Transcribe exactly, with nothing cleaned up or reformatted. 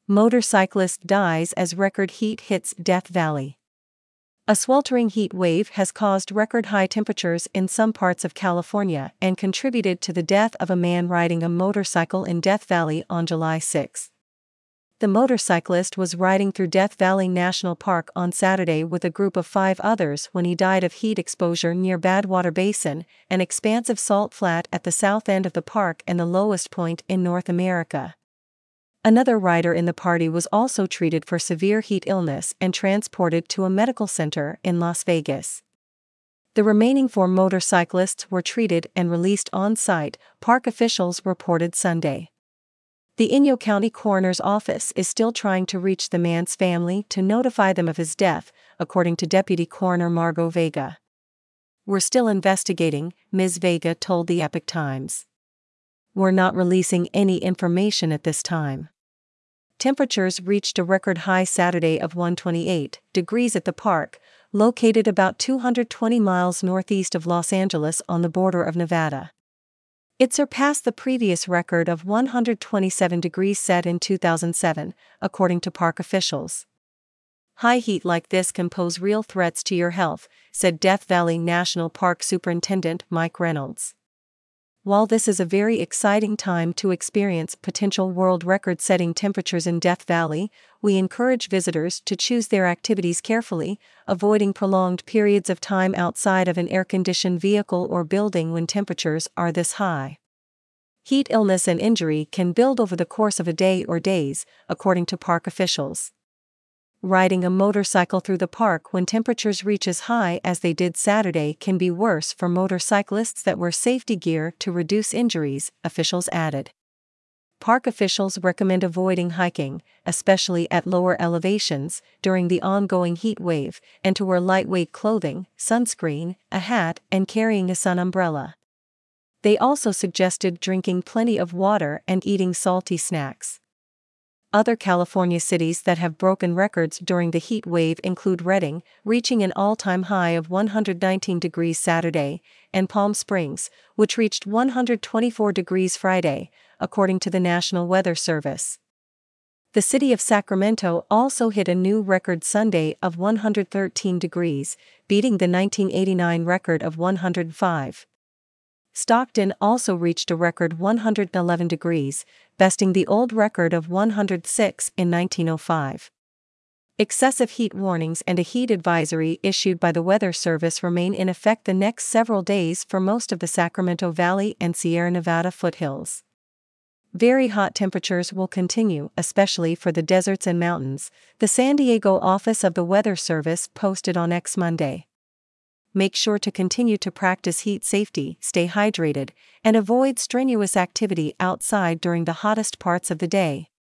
Motorcyclist dies as record heat hits Death Valley. A sweltering heat wave has caused record-high temperatures in some parts of California and contributed to the death of a man riding a motorcycle in Death Valley on July sixth. The motorcyclist was riding through Death Valley National Park on Saturday with a group of five others when he died of heat exposure near Badwater Basin, an expansive salt flat at the south end of the park and the lowest point in North America. Another rider in the party was also treated for severe heat illness and transported to a medical center in Las Vegas. The remaining four motorcyclists were treated and released on-site, park officials reported Sunday. The Inyo County Coroner's Office is still trying to reach the man's family to notify them of his death, according to Deputy Coroner Margot Vega. "We're still investigating," Miz Vega told the Epoch Times. "We're not releasing any information at this time." Temperatures reached a record high Saturday of one hundred twenty-eight degrees at the park, located about two hundred twenty miles northeast of Los Angeles on the border of Nevada. It surpassed the previous record of one hundred twenty-seven degrees set in two thousand seven, according to park officials. "High heat like this can pose real threats to your health," said Death Valley National Park Superintendent Mike Reynolds. "While this is a very exciting time to experience potential world record-setting temperatures in Death Valley, we encourage visitors to choose their activities carefully, avoiding prolonged periods of time outside of an air-conditioned vehicle or building when temperatures are this high. Heat illness and injury can build over the course of a day or days," according to park officials. Riding a motorcycle through the park when temperatures reach as high as they did Saturday can be worse for motorcyclists that wear safety gear to reduce injuries, officials added. Park officials recommend avoiding hiking, especially at lower elevations, during the ongoing heat wave, and to wear lightweight clothing, sunscreen, a hat, and carrying a sun umbrella. They also suggested drinking plenty of water and eating salty snacks. Other California cities that have broken records during the heat wave include Redding, reaching an all-time high of one hundred nineteen degrees Saturday, and Palm Springs, which reached one hundred twenty-four degrees Friday, according to the National Weather Service. The city of Sacramento also hit a new record Sunday of one hundred thirteen degrees, beating the nineteen eighty-nine record of one hundred five. Stockton also reached a record one hundred eleven degrees, besting the old record of one hundred six in nineteen oh five. Excessive heat warnings and a heat advisory issued by the Weather Service remain in effect the next several days for most of the Sacramento Valley and Sierra Nevada foothills. Very hot temperatures will continue, especially for the deserts and mountains, the San Diego office of the Weather Service posted on X Monday. Make sure to continue to practice heat safety, stay hydrated, and avoid strenuous activity outside during the hottest parts of the day.